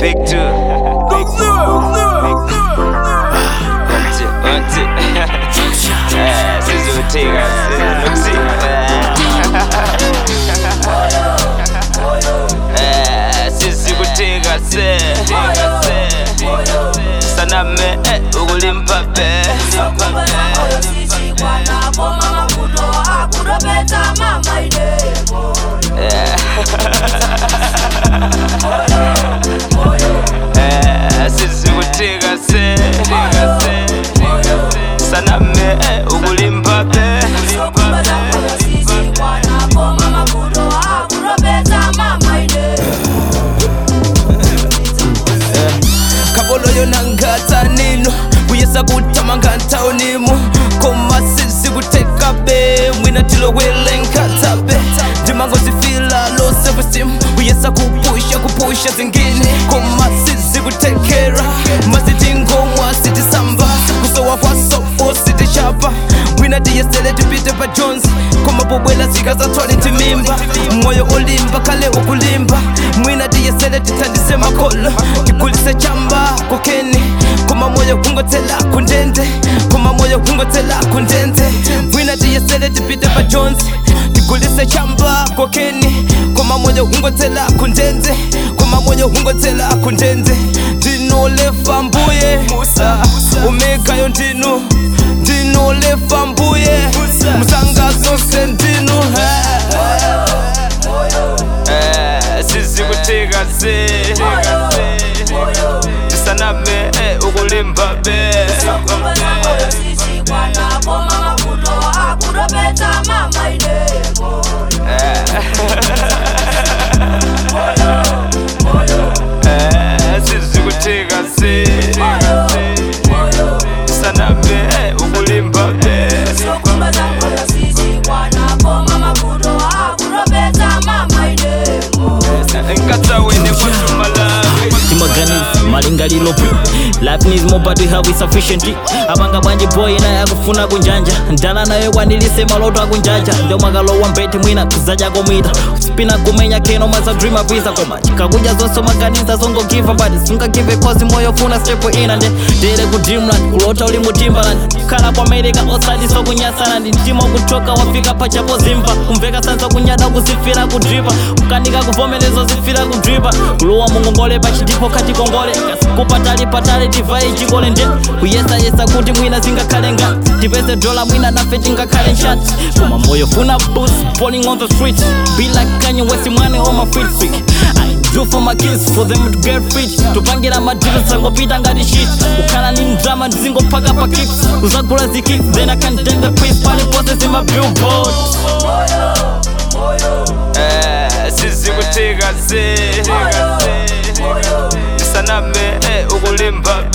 Big two. Big two. Sizu Tiga, Sizu Sizu Tiga, Saname, Ugulimpa be. Sizu Tiga, Saname, Ugulimpa be. Kabolo yonangata nino Kuyesa kutamanga ntaonimu Koma sisi kuteka be Mwina tilo wele nkata be Dimango zifila low self-esteem Kuyesa kupusha zingine Koma sisi kutekera Mazidingo mwasiti samba Kusowa kwa sofo siti shapa Mwina diyesele dipite pa Jones Koma bobwela zika za twali timimba Moyo olimba kale ukulimba Mwina diyesele titandise makolo Kikulise chamba kokeni Koma moyo hungotela kundende Koma moyo hungotela kundende Mwina diyesele dipite pa Jones Kikulise chamba kokeni Koma moyo hungotela kundende Koma moyo hungotela kundende Dino lefa mbuye Musa Omega yo dino Dino lefa mbuye Musanga zose dino Sisi kutega se Saname ugulimba be Sisi kutega se Saname ugulimba be Nkata wene watu malawi Timagani malinga lilopi Life needs more but we have it sufficiently Abanga banji boy na ya kufuna kunjanja Ndala na yewa nilisema lodo wa kunjanja Ndio magalo wa mbeti mwina kuzaja komita Spina kumenya keno maza dream of visa Koma chikakuja zoso maganiza zongo give up Badi sunga give kozi moyo funa step in and dele ku dreamland Kulota uli mutimbaland Kala kwa Amerika osadi so kunyasana Ndimo kuchoka wafika pachapo zimpa Kumveka sansa kunyada kusifira kudripa Ukanika kuvomelezo zifira kudripa Kuluwa mungongole pachitipo kati kongole Kupatali patali divai jigole nje Kuyesa kuti mwina zinga kalenga Tipese dola mwina nafeti nga kalen shot Kuma moyo funa boost falling on the street Be like Kanye West money on my feet freak I do for my kids for them to get fit Tupangira madiru sango pita ngadi shit Ukana ni drama nzingo paka pa kicks Uzakula zi kicks then I can take the piece Pali poses in my billboard Sisi kutega se Saname ugulimba